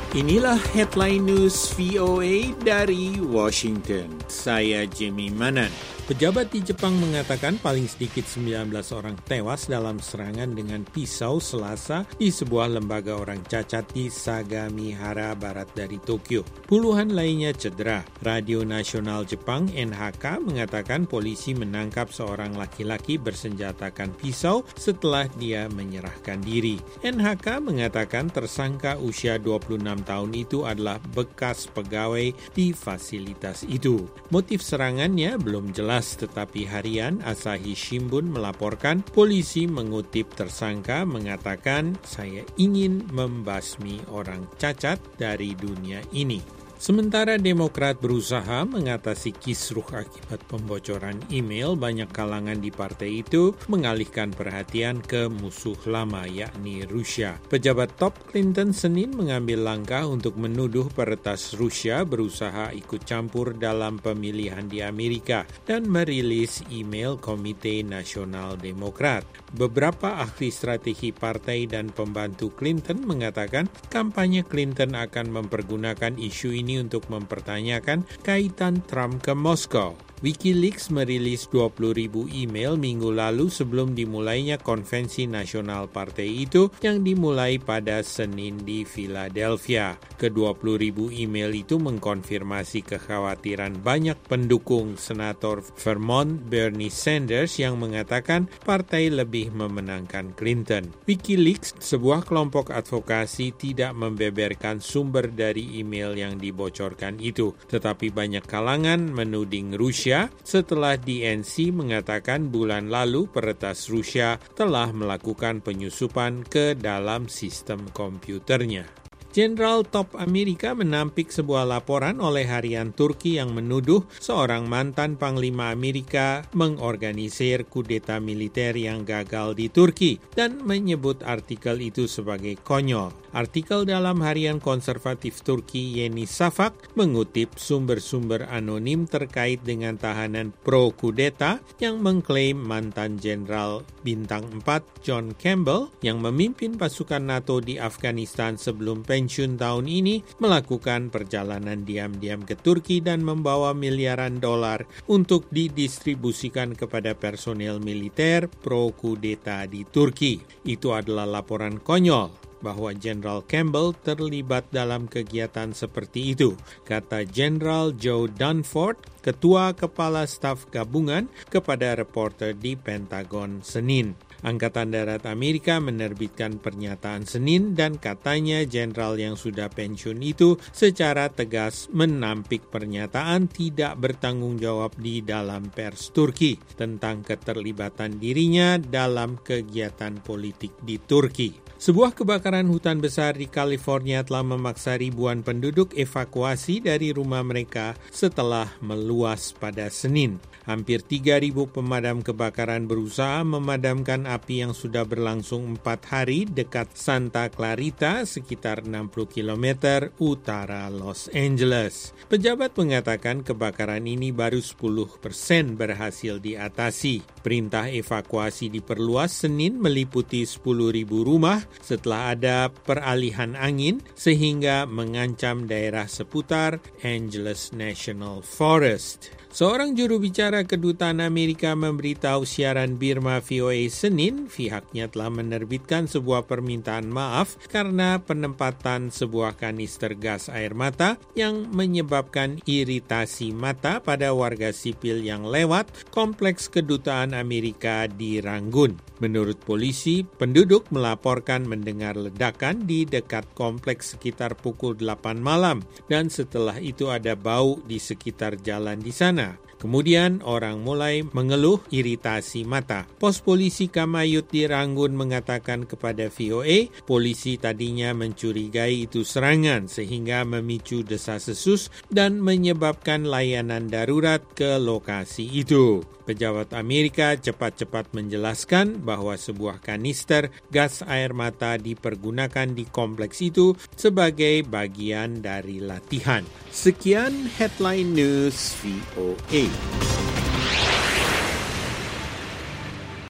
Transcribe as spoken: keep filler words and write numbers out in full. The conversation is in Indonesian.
Inilah headline news V O A dari Washington. Saya Jimmy Manan. Pejabat di Jepang mengatakan paling sedikit sembilan belas orang tewas dalam serangan dengan pisau Selasa di sebuah lembaga orang cacat di Sagamihara, barat dari Tokyo. Puluhan lainnya cedera. Radio Nasional Jepang N H K mengatakan polisi menangkap seorang laki-laki bersenjatakan pisau setelah dia menyerahkan diri. N H K mengatakan tersangka usia dua puluh enam tahun itu adalah bekas pegawai di fasilitas itu. Motif serangannya belum jelas, tetapi harian Asahi Shimbun melaporkan polisi mengutip tersangka mengatakan, "Saya ingin membasmi orang cacat dari dunia ini." Sementara Demokrat berusaha mengatasi kisruh akibat pembocoran email, banyak kalangan di partai itu mengalihkan perhatian ke musuh lama, yakni Rusia. Pejabat top Clinton Senin mengambil langkah untuk menuduh peretas Rusia berusaha ikut campur dalam pemilihan di Amerika dan merilis email Komite Nasional Demokrat. Beberapa ahli strategi partai dan pembantu Clinton mengatakan kampanye Clinton akan mempergunakan isu ini untuk mempertanyakan kaitan Trump ke Moskow. WikiLeaks merilis dua puluh ribu email minggu lalu sebelum dimulainya konvensi nasional partai itu yang dimulai pada Senin di Philadelphia. Ke dua puluh ribu email itu mengkonfirmasi kekhawatiran banyak pendukung Senator Vermont Bernie Sanders yang mengatakan partai lebih memenangkan Clinton. WikiLeaks, sebuah kelompok advokasi, tidak membeberkan sumber dari email yang dibocorkan itu, tetapi banyak kalangan menuding Rusia setelah D N C mengatakan bulan lalu peretas Rusia telah melakukan penyusupan ke dalam sistem komputernya. Jenderal top Amerika menampik sebuah laporan oleh harian Turki yang menuduh seorang mantan Panglima Amerika mengorganisir kudeta militer yang gagal di Turki dan menyebut artikel itu sebagai konyol. Artikel dalam harian konservatif Turki Yeni Şafak mengutip sumber-sumber anonim terkait dengan tahanan pro-kudeta yang mengklaim mantan Jenderal Bintang empat John Campbell yang memimpin pasukan NATO di Afghanistan sebelum pensiun tahun ini melakukan perjalanan diam-diam ke Turki dan membawa miliaran dolar untuk didistribusikan kepada personel militer pro-kudeta di Turki. Itu adalah laporan konyol bahwa Jenderal Campbell terlibat dalam kegiatan seperti itu, kata Jenderal Joe Dunford, Ketua Kepala Staf Gabungan, kepada reporter di Pentagon Senin. Angkatan Darat Amerika menerbitkan pernyataan Senin dan katanya jenderal yang sudah pensiun itu secara tegas menampik pernyataan tidak bertanggung jawab di dalam pers Turki tentang keterlibatan dirinya dalam kegiatan politik di Turki. Sebuah kebakaran hutan besar di California telah memaksa ribuan penduduk evakuasi dari rumah mereka setelah meluas pada Senin. Hampir tiga ribu pemadam kebakaran berusaha memadamkan api yang sudah berlangsung empat hari dekat Santa Clarita, sekitar enam puluh kilometer utara Los Angeles. Pejabat mengatakan kebakaran ini baru sepuluh persen berhasil diatasi. Perintah evakuasi diperluas Senin meliputi sepuluh ribu rumah setelah ada peralihan angin sehingga mengancam daerah seputar Angeles National Forest. Seorang juru bicara kedutaan Amerika memberitahu siaran Birma V O A Senin pihaknya telah menerbitkan sebuah permintaan maaf karena penempatan sebuah kanister gas air mata yang menyebabkan iritasi mata pada warga sipil yang lewat kompleks kedutaan Amerika di Rangun. Menurut polisi, penduduk melaporkan mendengar ledakan di dekat kompleks sekitar pukul delapan malam dan setelah itu ada bau di sekitar jalan di sana. Kemudian orang mulai mengeluh iritasi mata. Pos polisi Kamayut di Rangun mengatakan kepada V O A, polisi tadinya mencurigai itu serangan sehingga memicu desas-desus dan menyebabkan layanan darurat ke lokasi itu. Pejabat Amerika cepat-cepat menjelaskan bahwa sebuah kanister gas air mata dipergunakan di kompleks itu sebagai bagian dari latihan. Sekian Headline News V O A.